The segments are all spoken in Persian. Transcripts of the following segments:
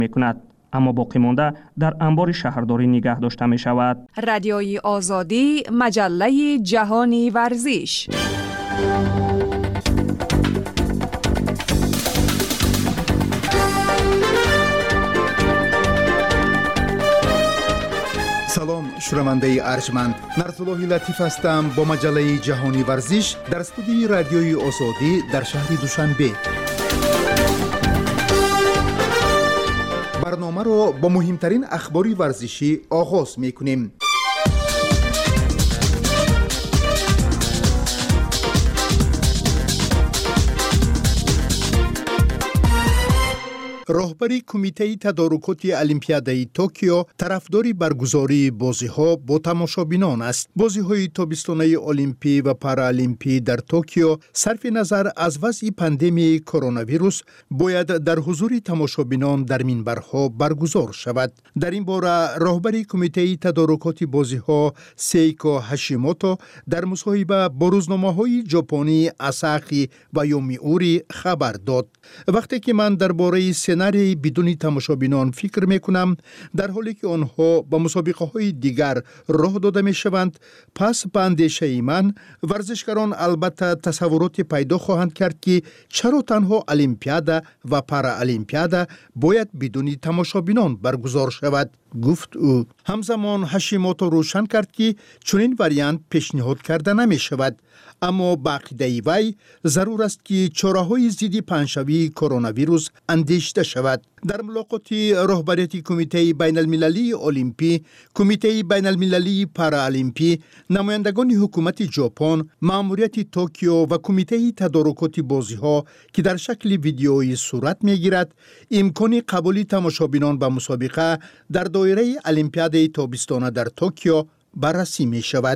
میکند، اما باقی مانده در انبار شهرداری نگه داشته می شود. رادیوی آزادی، مجله جهانی ورزش. سلام شنونده ارجمند، نرسلوحی لطیف هستم با مجله جهانی ورزش در استودیوی رادیوی آزادی در شهر دوشنبه. برنامه رو با مهمترین اخبار ورزشی آغاز میکنیم. راهبری کمیته تدارکات المپیادای توکیو طرفدار برگزاری بازی‌ها با تماشابینان است. بازی‌های تابستانه المپی و پارالیمپی در توکیو صرف نظر از وضع پاندمی کرونا ویروس باید در حضور تماشابینان در منبرها برگزار شود. در این باره راهبری کمیته تدارکات بازی‌ها سیکو هاشیموتو در مصاحبه با روزنامه‌های ژاپنی آساخی و یومیوری خبر داد. وقتی که من درباره سناریوی بدون تماشابینان فکر میکنم، در حالی که آنها با مسابقه های دیگر راه داده می شوند، پس به اندیشه من ورزشکاران البته تصورات پیدا خواهند کرد که چرا تنها المپیادا و پارالیمپیادا باید بدون تماشابینان برگزار شود، گفت او. همزمان هاشیموتو روشن کرد که چنین وریانت پیشنهاد کرده نمی شود، اما با عقیده وی ضرور است که چاره‌های ضد پنجشنبه کرونا ویروس اندیشیده شود. در ملاقات رهبریت کمیته بین المللی المپی، کمیته بین المللی پارالیمپی، نمایندگان حکومت ژاپن، مأموریت توکیو و کمیته تدارکات بازی‌ها که در شکل ویدیویی صورت می‌گیرد، امکان قبول تماشابینان به مسابقه در دایره المپیاد تابستانه در توکیو بررسی می‌شود.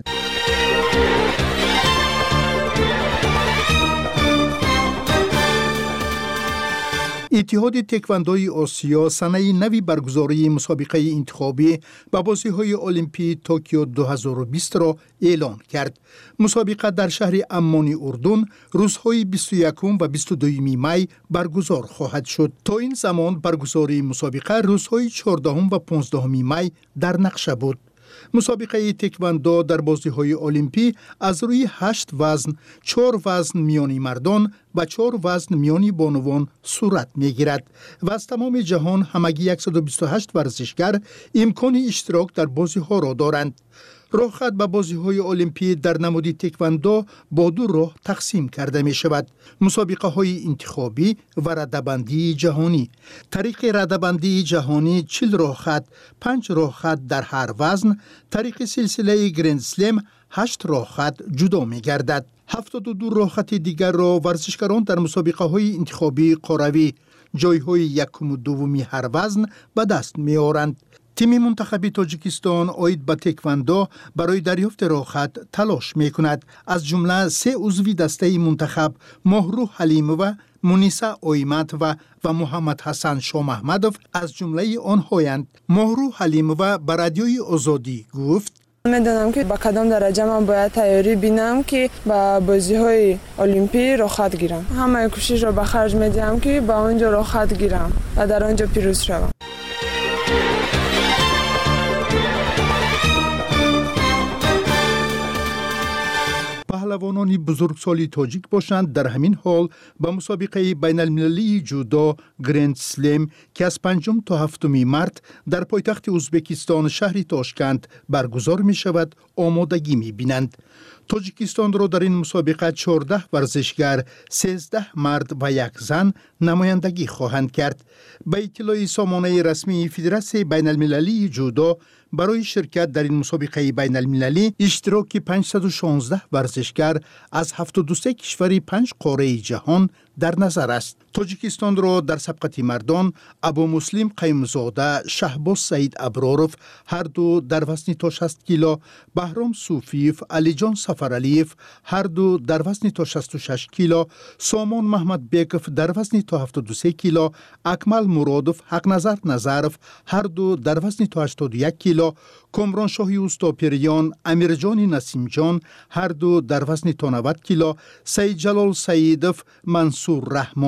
اتحاد تکواندوی آسیا سنه نوی برگزاری مسابقه انتخابی به بازی‌های المپی توکیو 2020 را اعلان کرد. مسابقه در شهر عمان اردن روزهای 21 و 22 می برگزار خواهد شد. تا این زمان برگزاری مسابقه روزهای 14 و 15 می در نقشه بود. مسابقه تکواندو در بازی‌های المپی از روی 8 وزن، 4 وزن میانی مردان و 4 وزن میانی بانوان صورت می‌گیرد و از تمام جهان همگی 128 ورزشگر امکان اشتراک در بازی‌ها را دارند. راهخط به بازی‌های المپی در نماد تکواندو با دو راه تقسیم کرده می شود: مسابقه‌های انتخابی و رده‌بندی جهانی. طریق رده‌بندی جهانی 40 راهخط، 5 راهخط در هر وزن. طریق سلسله گرند اسلم 8 راهخط جدا می گردد. 72 راهخط دیگر را ورزشکاران در مسابقه‌های انتخابی قروی جای‌های یکم و دومی هر وزن به دست می آورند. تیم منتخب تاجیکستان آید به تکواندو برای دریافت راهخط تلاش می کند. از جمله 3 عضو دسته منتخب مهرو حلیمووا، مونیسا اویمت و محمد حسن شاه محمدوف از جمله آنهایند. مهرو حلیمووا به رادیوی آزادی گفت: میدونم که با کدام درجه من باید تیاری بینم که با بازی‌های المپی راهخط گیرم. همه کوشش را به خرج میدم که با اونجا راهخط گیرم و در آنجا پیروز شوم. پهلوانان بزرگسالی تاجیک باشند در همین حال به مسابقه بین المللی جودو گرند اسلم که از 5 تا 7 مارس در پایتخت ازبکستان شهر تاشکند برگزار می شود آمادگی می بینند. تاجیکستان را در این مسابقه 14 ورزشگر، 13 مرد و 1 زن نمایندگی خواهند کرد. به اطلاع سامانه رسمی فدراسیون بین المللی جودو، برای شرکت در این مسابقه بین المللی اشتراک 516 ورزشگر از 73 کشور 5 قاره جهان در نظر است. تاجیکستان را در سبقت مردان ابو مسلم قیمزاده، شهباز سعید ابراروف هر دو در وزن تا 60 کیلو، بهرام صوفیف، علی جان سفرعلیف هر دو در وزن تا 66 کیلو، سامان محمد بیکف در وزن تا 73 کیلو، اکمل مرادوف، حق نظر نظرف هر دو در وزن تا 81 کیلو، کامران شاهی اوستاپیریان، امیرجان نسیم جان هر دو در وزن تا 90 کیلو، سید جلال سیدف، منصور رحمان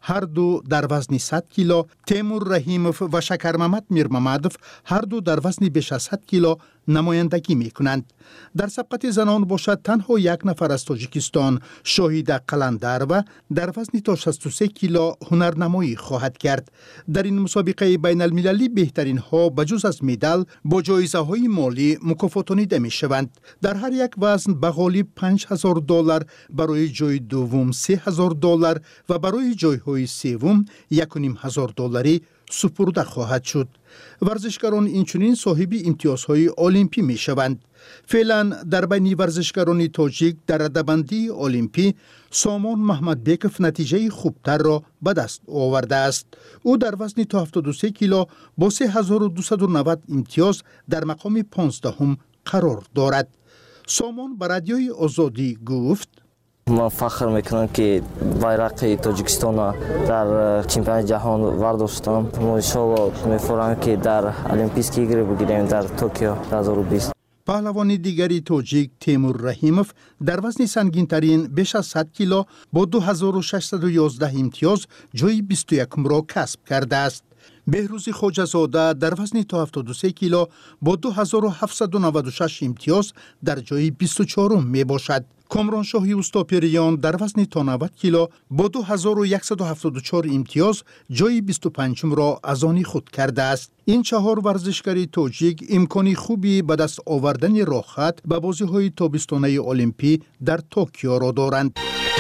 هر دو در وزن 100 کیلو، تیمور رحیموف و شکرمحمد میرممدوف هر دو در وزن بیش از 100 کیلو نمایندگی می کنند. در سبقت زنان باشد تنها یک نفر از تاجیکستان شاهیده قلندر و در وزن تا 63 کیلو هنرنمایی خواهد کرد. در این مسابقه بین المللی بهترین ها بجز از مدال با جایزه های مالی مکافاتانیده می شوند. در هر یک وزن به غالب $5,000 برای جای دوم $3,000 و برای جای های سوم $1,500 سپرده خواهد شد. ورزشکاران اینچنین صاحب امتیازهای المپی می شوند. فعلا در بین ورزشکاران تاجیک در رده‌بندی المپی سامان محمد بیکف نتیجه خوبتر را به دست آورده است. او در وزن تا 73 کیلو با 3290 امتیاز در مقام 15 قرار دارد. سامان به رادیوی آزادی گفت: من فخر میکنم که bayrak تاجیکستان را در چمپیونات جهان ورداشتم. ما انشالله می‌فرماییم که در المپیک ایگری بگیریم در توکیو 2020. پهلوان دیگری تاجیک تیمور رحیموف در وزن سنگین‌ترین بیش از 100 کیلو با 2611 امتیاز جای 21 را کسب کرده است. بهروز خواجه‌زاده در وزن تا 73 کیلو با 2796 امتیاز در جای 24 می باشد. کامران شاهی استاپریان در وزن تا 90 کیلو با 2174 امتیاز جای 25 را از آن خود کرده است. این 4 ورزشکار تاجیک امکانی خوبی به دست آوردن راه خط به بازی‌های تابستانه المپی در توکیو را دارند.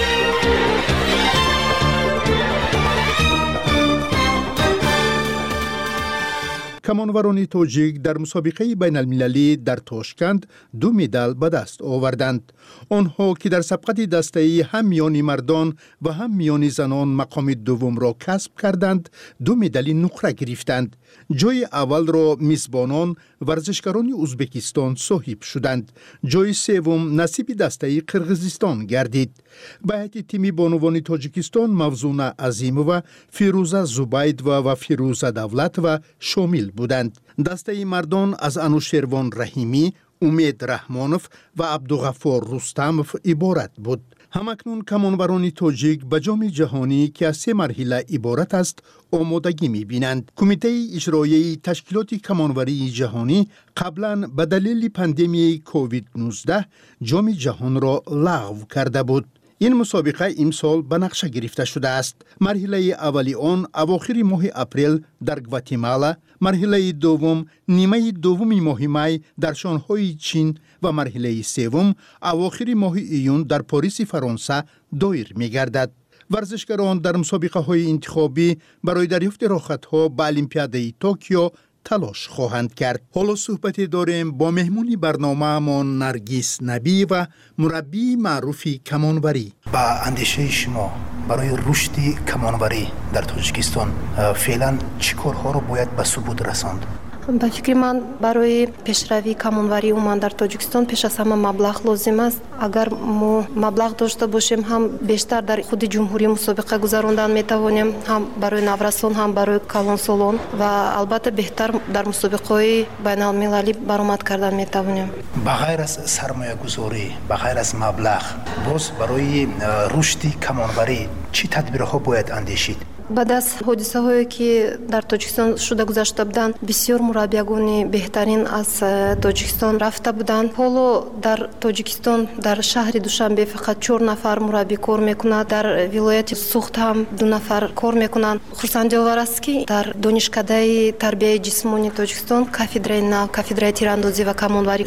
کمانوران تاجیک در مسابقه بین المللی در تاشکند 2 مدال به دست آوردند. آنها که در سبقت دسته‌ای هم میان مردان و هم میان زنان مقام دوم را کسب کردند 2 مدال نقره گرفتند. جای اول را میزبانان ورزشکاران ازبکستان صاحب شدند. جای سوم نصیب دسته قرغیزستان گردید. به هیئت تیم بانوان تاجیکستان موزونه عظیمووا، فیروزه زبیدووا و فیروزه دولتووا شامل بودند. دسته مردان از انوشیروان رحیمی، امید رحمانوف و عبدالغفار رستموف عبارت بود. همکنون کمانوران تاجیک به جام جهانی که از 3 مرحله عبارت است آمادگی می‌بینند. کمیته اجرایی تشکیلات کمانوری جهانی قبلا به دلیل پاندمی کووید 19 جام جهان را لغو کرده بود. این مسابقه امسال به نقشه گرفته شده است. مرحله اولی آن اواخر ماه اپریل در گواتیمالا، مرحله دوم نیمه دوم ماه می در شانگهای چین و مرحله سوم اواخر ماه ایون در پاریس فرانسه دایر می گردد. ورزشکاران در مسابقه های انتخابی برای دریافت راه‌خطها به المپیاد توکیو تلاش خواهند کرد. حالا صحبتی داریم با مهمونی برنامه ما نرگس نبی و مربی معروف کمانوری. با اندیشه شما برای رشد کمانوری در تاجیکستان فعلا چه کارها رو باید به ثبوت رساند؟ با فکر من برای پیشروی کمانوری اومد در تاجیکستان پیش از همه مبلغ لازم است. اگر ما مبلغ داشته باشیم هم بیشتر در خود جمهوری مسابقه گذراندن میتوانیم، هم برای نورسان هم برای کلانسالان و البته بهتر در مسابقه بین المللی برآمد کردن میتوانیم. بغیر از سرمایه گذاری، بغیر از مبلغ، باز برای رشد کمانوری چه تدبیرها باید اندیشید؟ بعد از حادثه هایی که در تاجیکستان شده گذشته بودند بسیار مربیگان بهترین از تاجیکستان رفته بودند. حالا در تاجیکستان در شهر دوشنبه فقط 4 نفر مربی کار میکنند. در ولایت سوخت هم 2 نفر کار میکنند. خرسندی آور است که در دانشکده تربیت جسمانی تاجیکستان کافدرای نو، کافدرای تیراندازی و کمانوری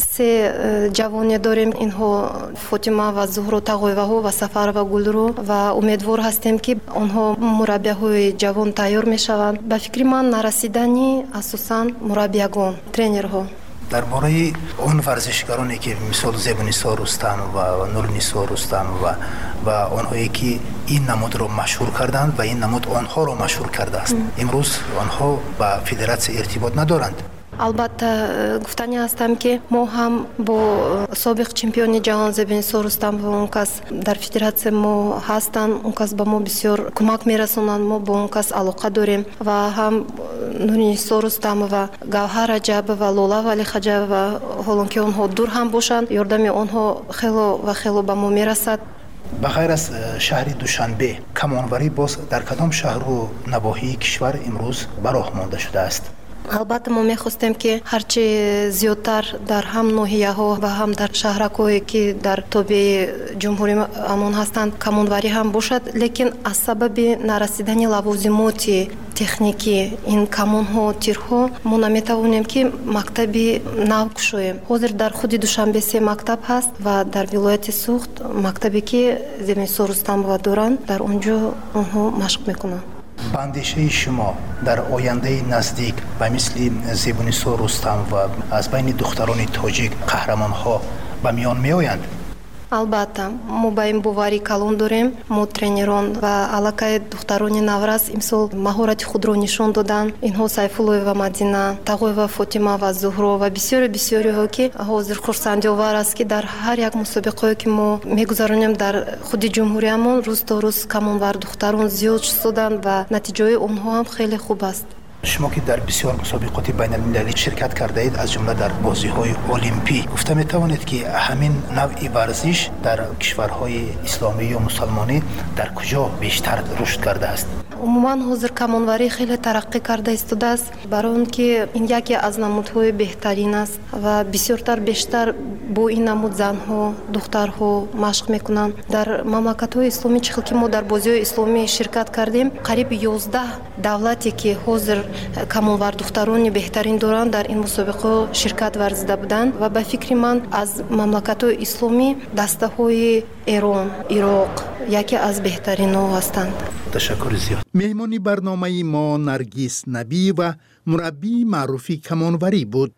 3 جوان داریم. اینها فاطمه و زهرا تقوی‌ها و سفر و گلرو و امیدوار هستیم که آنها مربی جوان تیار میشوند. به فکر من نرسیدنی اساساً مربیگان، ترینرها. درباره اون ورزشکارانی که مثال زیبانیسا رستم و نورنیسا رستم و آنهایی که این نماد را مشهور کردند و این نماد آنها را مشهور کرده است، امروز آنها با فدراسیون ارتباط ندارند. البته گفتنی هستم که ما هم با سابق چمپیون جهان زیبانیسا رستم و اون کس در فدراسیون ما هستند. اون کس به ما بسیار کمک میرسونند. ما با اون کس علاقه داریم و هم نورنیسا رستم و گوهر رجب و لاله ولی خجب و حالا که اونها دور هم باشند یاردم آنها خیلی به ما میرسد. به غیر از شهر دوشنبه کمانوری باز در کدام شهر و نواحی کشور امروز براه مانده شده است؟ البته ما می‌خواستیم که هرچی زیادتر در هم ناحیه‌ها و هم در شهرک‌هایی که در تابع جمهوری امون هستند کمانوری هم باشد، لیکن از سبب نرسیدن لوازمات تکنیکی این کمان‌ها تیرها ما نمی‌توانیم که مکتبی نو کشویم. حاضر در خود دوشنبه 3 مکتب هست و در ولایت سوخت مکتبی که زمین‌سار رستم دارند در اونجا اونها مشق می‌کنند. اندیشه شما در آینده نزدیک به مثل زیبونیسا رستم و از بین دختران تاجیک قهرمان ها به میان می آیند؟ البته ما با این باوری کلان داریم. ما ترینران و علاقه دختران نورس امسال مهارت خود را نشان دادن. اینها سیفالله و مدینه، تقوی و فاطمه و زهرا و بسیاری ها که حاضر خرسندی آور است که در هر یک مسابقه که ما میگذاریم در خود جمهوریمون روز تا روز کمانور دختران زیاد شدند و نتیجه آنها هم خیلی خوب است. شما که در بسیار مسابقات بین المللی شرکت کرده اید، از جمله در بازی‌های المپی، گفته می‌توانید که همین نوع ورزش در کشورهای اسلامی و مسلمانی در کجا بیشتر رشد کرده است؟ عموما حاضر کمانوری خیلی ترقی کرده ایستاده است، برای اون که این یکی از نمودهای بهترین است و بیشتر با این نمود زنها دخترها مشق میکنند. در مملکت‌های اسلامی چخل که ما در بازی‌های اسلامی شرکت کردیم، قریب 11 دولتی که حاضر کمانور دختران بهترین دارند در این مسابقه شرکت ورزیده بودند و به فکر من از مملکت‌های اسلامی دسته‌های ایران، عراق یکی از بهترین ها هستند. تشکر زیاد. مهمانی برنامه ما نرگس نبی و مربی معروفی کمانوری بود.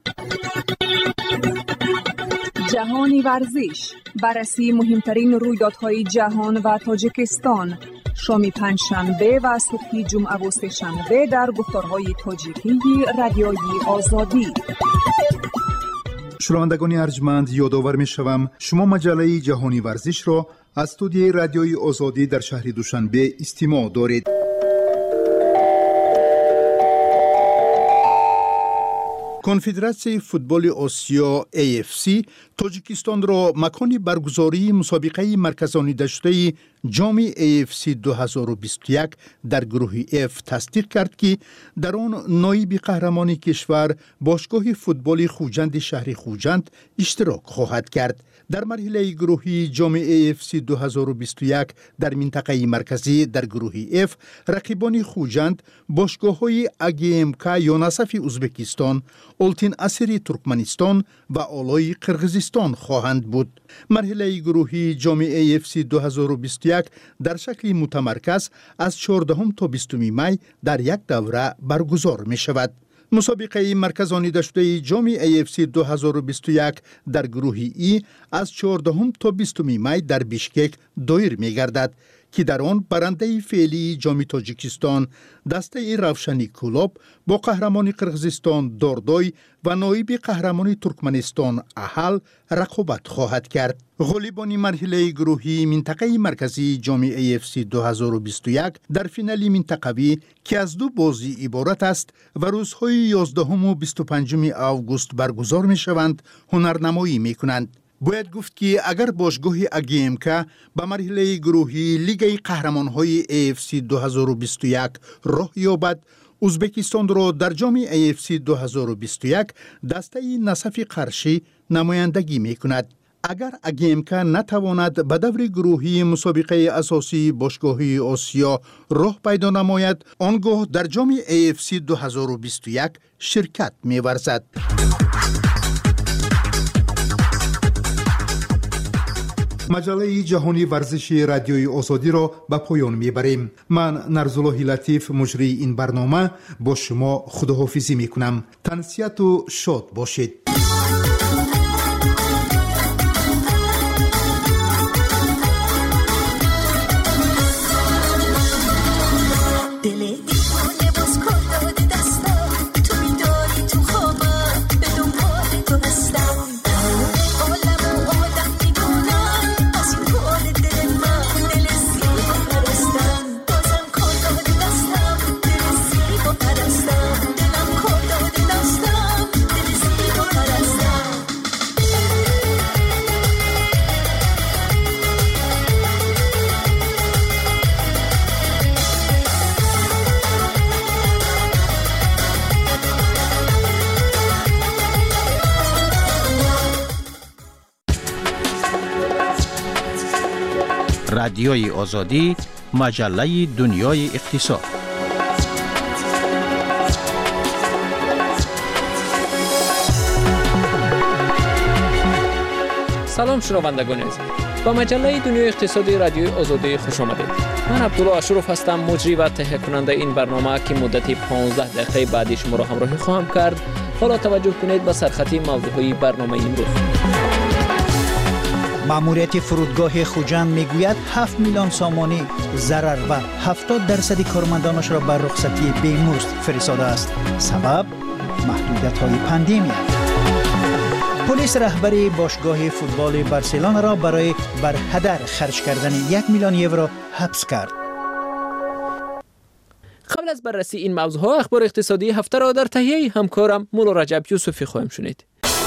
جهانی ورزش، بررسی مهمترین رویدادهای جهان و تاجیکستان، شام پنجشنبه و صبح جمعه و سه‌شنبه در گفتارهای تاجیکی رادیوی آزادی. شنوندگان ارجمند، یادآور می‌شوم شما مجله جهانی ورزش را از استودیوی رادیوی آزادی در شهر دوشنبه استماع دارید. کنفدراسیون فوتبال آسیا AFC تاجیکستان را مکان برگزاری مسابقه مرکزانیده شده جام AFC 2021 در گروه F تصدیق کرد که در آن نایب قهرمان کشور باشگاه فوتبال خوجند شهر خوجند اشتراک خواهد کرد. در مرحله گروهی جام AFC 2021 در منطقه مرکزی در گروه F رقیبان خوجند باشگاه‌های AGMK یونسف ازبکستان، اولتین اسری ترکمنستان و آلای قرقیزستان خواهند بود. مرحله گروهی جام AFC 2021 در شکل متمرکز از 14 تا 20 می در یک دوره برگزار می شود. مسابقه مرکزانیده شده جام AFC 2021 در گروه ای از 14 تا 20 می در بیشکک دایر می گردد که در آن برنده فعلی جام تاجیکستان دسته روشنی کلوب با قهرمان قرقیزستان داردای و نایب قهرمان ترکمنستان احل رقابت خواهد کرد. غالبان مرحله گروهی منطقه مرکزی جام AFC 2021 در فینال منطقوی که از 2 بازی عبارت است و روزهای 11 و 25 آگوست برگزار می شوند هنرنمایی می کنند. باید گفت که اگر باشگاه AGMK به مرحله گروهی لیگ قهرمان‌های AFC 2021 راه یابد، ازبکستان را در جام AFC 2021 دسته نصف قرشی نمایندگی می‌کند. اگر AGMK نتواند به دور گروهی مسابقه اساسی باشگاه‌های آسیا راه پیدا نماید، آنگاه در جام AFC 2021 شرکت می‌ورزد. مجله جهانی ورزش رادیوی آزادی را به پایان میبریم. من نرزالله لطیف مجری این برنامه با شما خداحافظی میکنم. تنسیت و شاد باشید. رادیوی آزادی، مجله دنیای اقتصاد. سلام شنوندگان عزیز. با مجله دنیای اقتصادی رادیوی آزادی خوش آمدید. من عبدالله اشرف هستم، مجری و تهیه کننده این برنامه که مدت 15 دقیقه بعدی شما را همراهی خواهم کرد. حالا توجه کنید به سرخطی موضوعی برنامه امروز. ماموریت فرودگاه خوجند میگوید 7 میلیون سامانی ضرر و 70% کارمندانش را بر رخصتی بیمزد فرستاده است. سبب محدودیت‌های پاندمی. پلیس رهبری باشگاه فوتبال بارسلونا را برای برهدر خرج کردن 1 میلیون یورو حبس کرد. قبل از بررسی این موضوعها اخبار اقتصادی هفته را در تهیه همکارم مولا رجب یوسفی خواهیم شنید.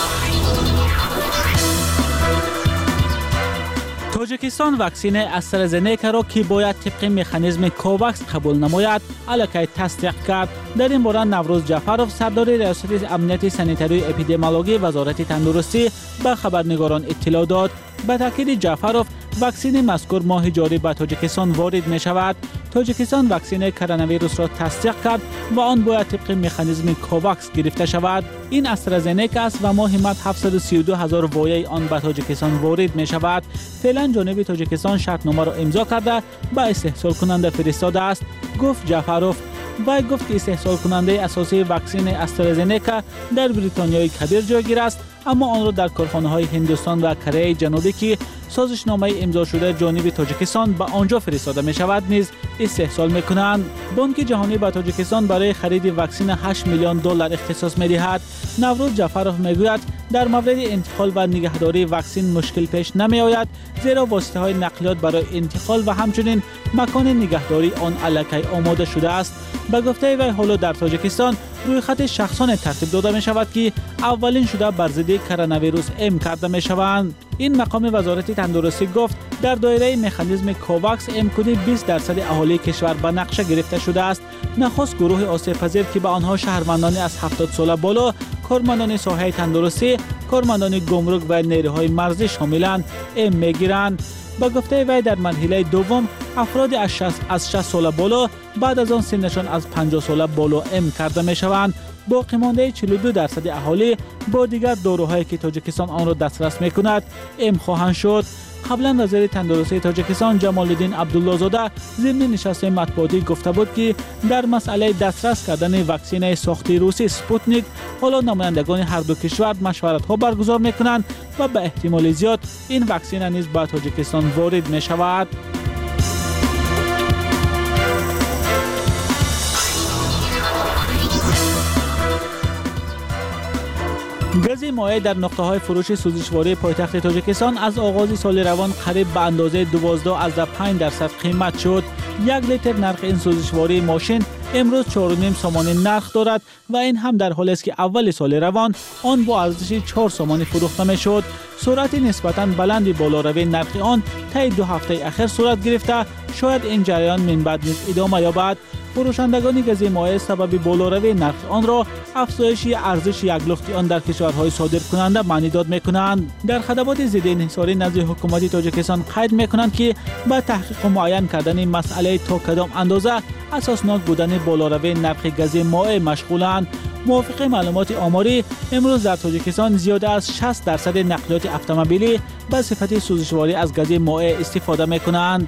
تاجیکستان واکسن استرازنیکا را که باید طبق مکانیزم کوواکس قبول نماید الکی تصدیق کرد. در این باره نوروز جعفرов سردار ریاست امنیت سانیتری اپیدمیولوژی وزارت تندرستی به خبرنگاران اطلاع داد. به تاکید جعفرov واکسن مذکور ماه جاری به تاجیکستان وارد می شود. تاجیکستان واکسن کرونا ویروس را تصدیق کرد و آن باید طبق مکانیزم کوواکس گرفته شود. این استرازنیکا است و ماهی مد 732,000 وایه آن به تاجیکستان وارد می شود. فعلا جانب تاجیکستان شرطنامه را امضا کرده به استحصال کننده فرستاده است، گفت جعفرov. وی گفت که استحصال کننده اساسی واکسن استرازنیکا در بریتانیای کبیر جایگیر است، اما آن را در کارخانه‌های هندوستان و کره جنوبی که سازشنامه امضا شده جانب تاجیکستان به آنجا فرستاده می شود نیز استحصال می کنند. بانک جهانی به تاجیکستان برای خرید واکسن 8 میلیون دلار اختصاص می دهد. نوروز جعفرov می گوید در مورد انتقال و نگهداری واکسن مشکل پیش نمی آید، زیرا واسطه های نقلیات برای انتقال و همچنین مکان نگهداری آن الکی آماده شده است. به گفته وی حالا در تاجیکستان رویخط شخصان ترتیب داده می شود که اولین شده بر ضد کرونا ویروس ام کرده می شوند. این مقام وزارت تندرستی گفت در دایره مکانیزم کوواکس امکانی 20% اهالی کشور به نقشه گرفته شده است. نخست گروه آسیب پذیر که به آنها شهروندان از 70 سال بالا، کارمندان ساحه تندرستی، کارمندان گمرک و نیروهای مرزی شاملند ام میگیرند. با گفته وی در مرحله دوم افراد از 60 سال بالا بعد از آن سنشان از 50 سال بالا ام کرده می شوند. باقی مانده 42% اهالی با دیگر داروهایی که تاجیکستان آن را دسترس می کند ام خواهند شد. قبلا وزیر تندرستی تاجیکستان جمال الدین عبدالله زاده ضمن نشست مطبوعاتی گفته بود که در مسئله دسترس کردن واکسن ساختی روسی سپوتنیک حالا نمایندگان هر دو کشور مشورت ها برگزار می کنند و به احتمال زیاد این واکسن نیز به تاجیکستان وارد می شود. گاز مایع در نقطه‌های فروش سوزشواری پایتخت تاجیکستان از آغاز سال روان قریب به اندازه 12.5% قیمت شد. 1 لیتر نرخ این سوزشواری ماشین امروز 4.5 سامانی نرخ دارد و این هم در حالی است که اول سال روان آن با ارزش 4 سامانی فروخته می‌شد. سرعت نسبتاً بلندی بالاروی نرخ آن طی 2 هفته اخیر صورت گرفته، شاید این جریان من بعد نیز ادامه یابد. فروشندگان گاز مایع سبب بالاروی نرخ آن را افزایش ارزش یک لخت آن در کشورهای صادر کننده معنی داد می‌کنند. در خدمات ضد انحصاری نزد حکومت تاجیکستان قید می‌کنند که با تحقیق و معین کردن مسئله تا کدام اندازه اساسناک بودن بالاروی نرخ گاز مایع مشغولند. موافق معلومات آماری امروز در تاجیکستان زیاده از 60% نقلیات اتومبیلی به صفت سوزشواری از گاز مایع استفاده می‌کنند.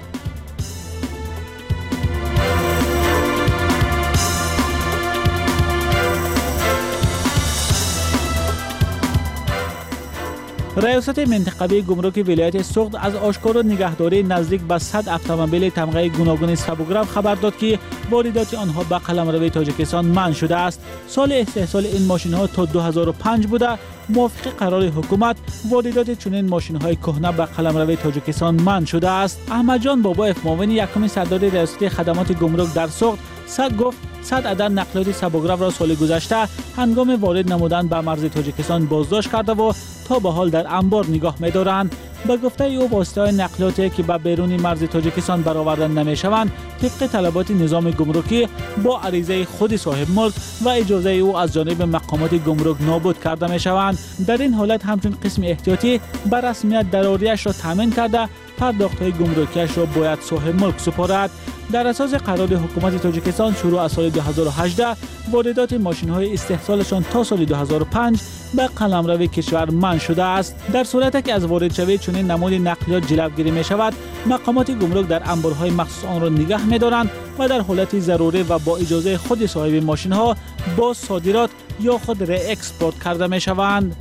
ریاست منطقوی گمرک ولایت سوخت از آشکار و نگهداری نزدیک به 100 اتومبیل تمغه گوناگون سبوگرف خبر داد که واردات آنها به قلمرو تاجیکستان منع شده است. سال استحصال این ماشین‌ها تا 2005 بوده. موافق قرار حکومت واردات چنین ماشین‌های کهنه به قلمرو تاجیکستان منع شده است. احمد جان بابایف معاون یکم سردار ریاست خدمات گمرک در سوخت گفت 100 عدد نقلیات سبوگرف را سال گذشته هنگام وارد نمودن به مرز تاجیکستان بازداشت کرده و تا به حال در انبار نگاه می‌دارند. به گفته او واسطه‌های نقلیاتی که به بیرون مرز تاجیکستان برآورده نمی‌شوند طبق طلبات نظام گمرکی با عریضه خود صاحب ملک و اجازه او از جانب مقامات گمرک نابود کرده می‌شوند. در این حالت همچون قسم احتیاطی بر رسمیت دراریش را تامین کرده پرداخت‌های گمرکیش را باید صاحب ملک سپارد. در اساس قرارداد حکومت تاجیکستان شروع از سال 2018 واردات ماشین‌های استحصالشان تا سال 2005 به قلمرو کشور منع شده است. در صورتی که از وارد شوی چنین نمود نقلیات جلوگیری می‌شود، مقامات گمرک در انبارهای مخصوص آن را نگه می‌دارند و در حالت ضروری و با اجازه خود صاحب ماشین‌ها با صادرات یا خود را اکسپورت کرده می‌شوند.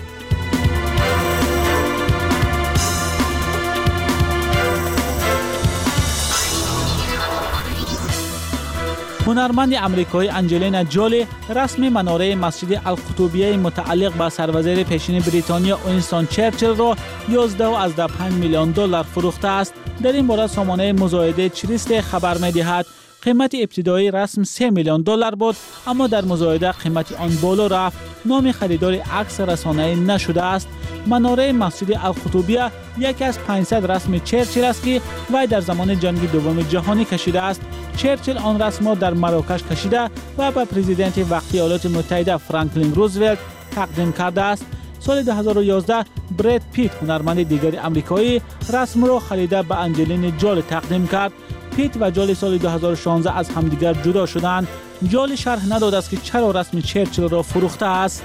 هنرمند امریکایی انجلینا جولی رسم مناره مسجد القطوبیه متعلق به سروزیر پیشین بریتانیا وینستون چرچیل را 11.5 میلیون دلار فروخته است. در این باره سامانه مزایده چریست خبر می‌دهد قیمت ابتدایی رسم 3 میلیون دلار بود، اما در مزایده قیمت آن بالا رفت. نام خریدار عکس رسانه‌ای نشده است. مناره مسجد القطوبیه یکی از 500 رسم چرچیل است که وی در زمان جنگ دوم جهانی کشیده است. چرچیل آن رسم را در مراکش کشیده و به پرزیدنت وقتی ایالات متحده فرانکلین روزولت تقدیم کرده است. سال 2011 براد پیت هنرمند دیگر آمریکایی رسم را خریده به انجلینا جولی تقدیم کرد. پیت و جولی سال 2016 از همدیگر جدا شدند. جولی شرح نداده است که چرا رسم چرچیل را فروخته است.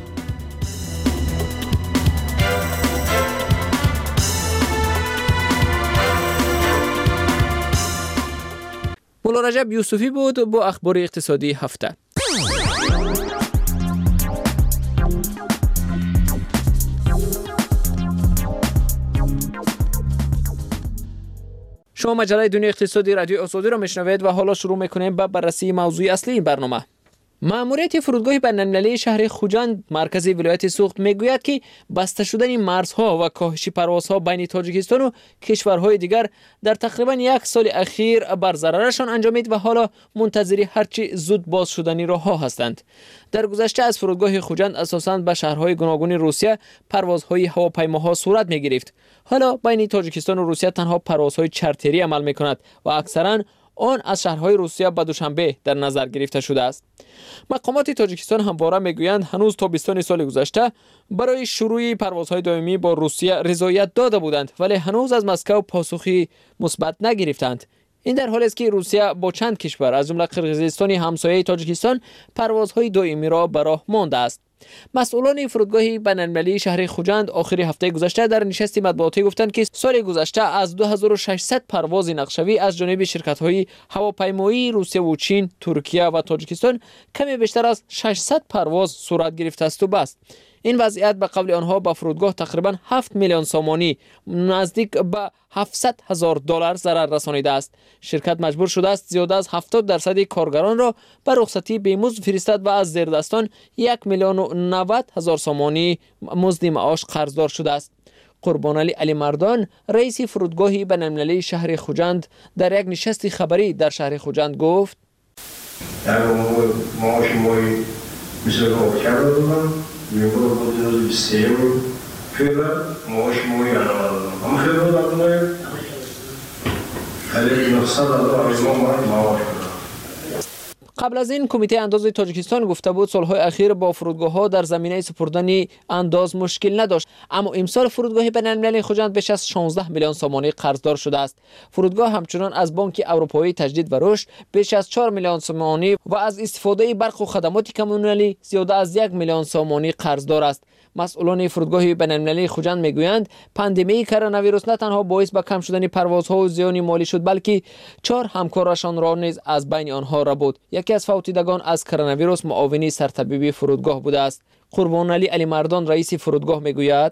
مولا رجب یوسفی بود با اخبار اقتصادی هفته. شما مجله دنیای اقتصادی رادیو آزادی را میشنوید و حالا شروع میکنیم به بررسی موضوع اصلی این برنامه. مأموریت فرودگاه بین‌المللی شهر خوجند مرکز ولایت سوخت میگوید که بسته شدن مرزها و کاهش پروازها بین تاجیکستان و کشورهای دیگر در تقریبا یک سال اخیر بر ضررشان انجامید و حالا منتظر هرچی زود باز شدنی راه هستند. در گذشته از فرودگاه خوجند اساساً به شهرهای گوناگون روسیه پروازهای هواپیماها صورت میگرفت. حالا بین تاجیکستان و روسیه تنها پروازهای چارتری عمل میکند و اکثراً آن از شهرهای روسیه به دوشنبه در نظر گرفته شده است. مقامات تاجیکستان همواره میگویند هنوز تابستان سال گذشته برای شروع پروازهای دائمی با روسیه رضایت داده بودند، ولی هنوز از مسکو پاسخی مثبت نگرفتند. این در حالی است که روسیه با چند کشور از جمله قرقیزستان همسایه تاجیکستان پروازهای دائمی را به راه مانده است. مسئولان فرودگاه بین‌المللی شهر خوجند آخر هفته گذشته در نشست مطبوعاتی گفتند که سال گذشته از 2600 پرواز نقشه‌ای از جانب شرکت‌های هواپیمایی روسیه و چین، ترکیه و تاجیکستان کمی بیشتر از 600 پرواز صورت گرفته است و بس. این وضعیت به قول آنها به فرودگاه تقریبا 7 میلیون سامانی نزدیک به 700,000 دلار ضرر رسانیده است. شرکت مجبور شده است زیاده از 70% کارگران را به رخصتی بی‌مزد فرستد و از زیردستان 1,90,000 سامانی مزد معاش قرضدار شده است. قربانعلی علی مردان رئیس فرودگاه بین‌المللی شهر خوجند در یک نشست خبری در شهر خوجند گفت: Mejor podemos dizer pela moş moyana ama خیلی دادنه خیلی نقصان داره. قبل از این کمیته انداز تاجیکستان گفته بود سالهای اخیر با فرودگاه‌ها در زمینه سپردن انداز مشکل نداشت، اما امسال فرودگاه بین‌المللی خوجند بیش از 16 میلیون سامانی قرضدار شده است. فرودگاه همچنان از بانک اروپایی تجدید و رشد بیش از 4 میلیون سامانی و از استفاده برق و خدمات کمونالی زیاده از 1 میلیون سامانی قرضدار است. مسئولان فرودگاه بین‌المللی خوجند میگویند پاندمی کرونا ویروس نه تنها باعث به کم شدن پروازها و زیان مالی شد، بلکه 4 همکارشان را نیز از بین آنها را بود. یکی از فوتیدگان از کرونا ویروس معاونی سرطبیب فرودگاه بوده است. قربانعلی علی مردان رئیس فرودگاه میگوید: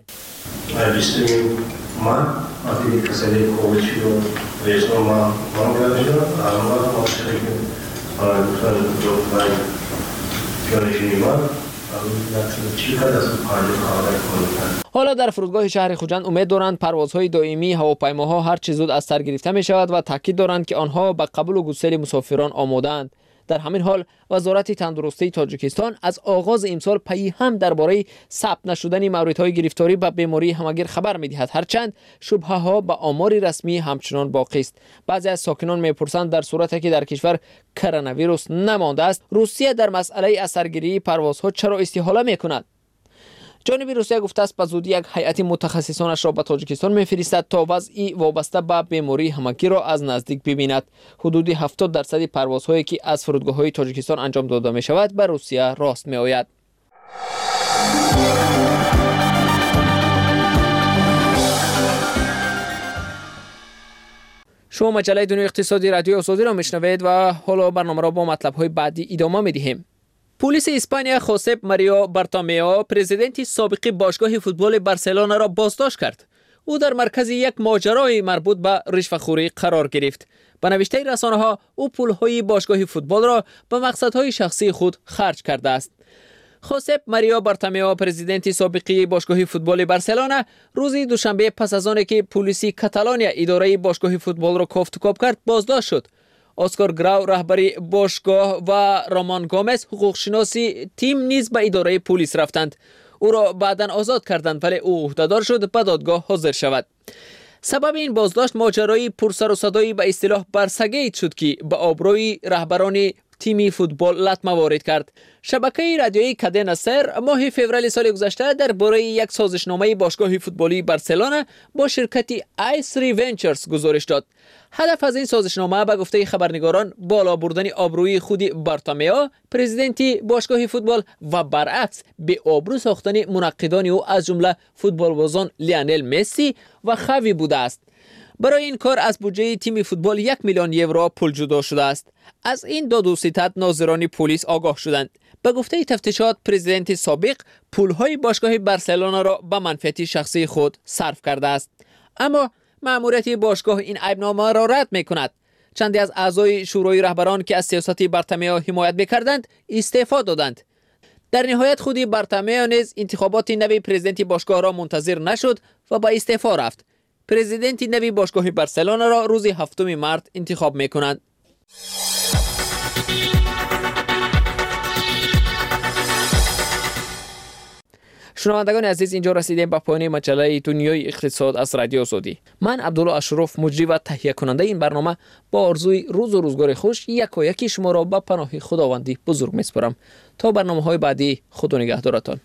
حالا در فرودگاه شهر خوجند امید دارند پروازهای دائمی هواپیماها هر چه زود از سر گرفته می شود و تاکید دارند که آنها به قبول و گسیل مسافران آماده‌اند. در همین حال وزارت تندرستی تاجیکستان از آغاز امسال پی هم درباره ثبت نشدن موردهای گرفتاری به بیماری همگیر خبر می‌دهد، هرچند شبهه‌ها به آمار رسمی همچنان باقی است. بعضی از ساکنان می‌پرسند در صورتی که در کشور کرونا ویروس نمانده است، روسیه در مسئله اثرگیری پروازها چرا استحاله می‌کند؟ جانب روسیه گفته است به زودی یک هیئت متخصصانش را به تاجیکستان می‌فرستد تا وضعی وابسته به بیماری همگی را از نزدیک ببیند. حدود 70% پروازهایی که از فرودگاه‌های تاجیکستان انجام داده می‌شود به روسیه راست می‌آید. شما مجله دنیای اقتصادی رادیو آزادی را میشنوید و حالا برنامه را با مطلب‌های بعدی ادامه می‌دهیم. پلیس اسپانیا خوسپ ماریو بارتومیو پرزیدنت سابق باشگاه فوتبال بارسلونا را بازداشت کرد. او در مرکز یک ماجرای مربوط به رشوه‌خوری قرار گرفت. به نوشته رسانه‌ها او پول‌های باشگاه فوتبال را به مقصدهای شخصی خود خرج کرده است. خوسپ ماریو بارتومیو پرزیدنت سابق باشگاه فوتبال بارسلونا روز دوشنبه پس از آنکه که پلیس کاتالونیا اداره باشگاه فوتبال را کافتکاب کرد بازداشت شد. اسکار گراو رهبری باشگاه و رامان گومز حقوقشناسی تیم نیز به اداره پلیس رفتند. او را بعداً آزاد کردند ولی او عهدهدار شد به دادگاه حاضر شود. سبب این بازداشت ماجرای پرسر و صدایی به اصطلاح برسگیت شد که به آبروی رهبران تیمی فوتبال لطمه وارد کرد. شبکه رادیویی کادنا سر ماه فوریه سال گذشته درباره یک سازشنامه باشگاه فوتبالی بارسلونا با شرکت آیس ری ونچرز گزارش داد. هدف از این سازشنامه به گفته خبرنگاران بالا بردن آبروی خود بارتومیو پرزیدنت باشگاه فوتبال و برعکس به آبرو ساختن منقدان او از جمله فوتبالبازان لیونل مسی و خاوی بوده است. برای این کار از بودجه تیم فوتبال 1 میلیون یورو پول جدا شده است. از این داد و ستد ناظران پلیس آگاه شدند. به گفته تفتیشات پرزیدنت سابق پولهای باشگاه بارسلونا را به منفعت شخصی خود صرف کرده است. اما مأموریت باشگاه این عیبنامه را رد می‌کند. چندی از اعضای شورای رهبران که از سیاست بارتومیو حمایت می‌کردند استعفا دادند. در نهایت خود بارتومیو نیز انتخابات نوی پرزیدنت باشگاه را منتظر نشد و با استعفا رفت. پرزیدنت نوی باشگاه بارسلونا را روز 7 مارس انتخاب می‌کنند. شنوندگان عزیز، اینجا رسیدیم به پایان مجله دنیای اقتصاد از رادیو آزادی. من عبدالله اشرف مجری و تهیه کننده این برنامه با آرزوی روز و روزگار خوش یکی شما را به پناه خداوندی بزرگ میسپارم. تا برنامه‌های بعدی خدا نگهدارتان.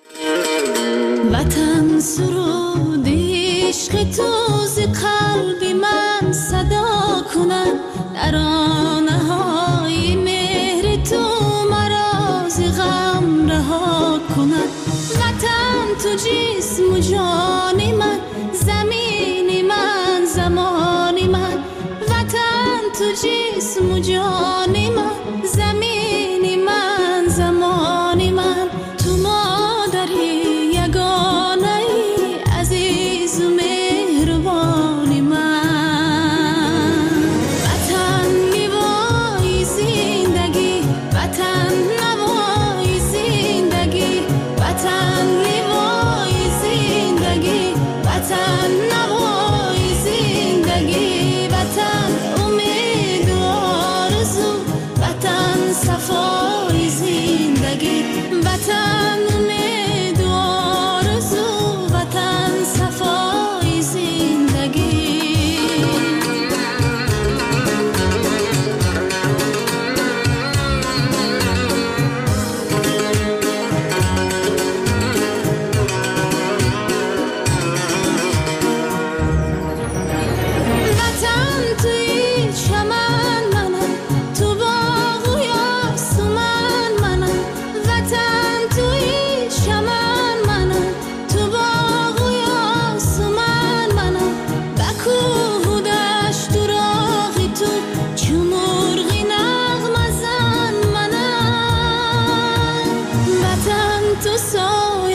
وطن سرود عشق تو ز قلب من صدا کند، ترانه‌های مهر تو مرا ز غم رها کند. وطن تو جسم و جان من، زمین من زمان من. وطن تو جسم و جان من، زمین من زمان من. تو مادری یگانه ای، عزیز و مهربان من. وطن نیوای زندگی، وطن نوای زندگی. وطن نیوای زندگی، وطن نوای زندگی. وطن امید و آرزو، وطن صفای زندگی. وطن امید و آرزو، وطن صفای زندگی. وطن توی چمن منم، تو باغ و یاسمن منم. وطن توی چمن منم، تو باغ و یاسمن منم. و کوه و دشت و راغی تو، چو مرغی نغمه زن منم. وطن تو سایه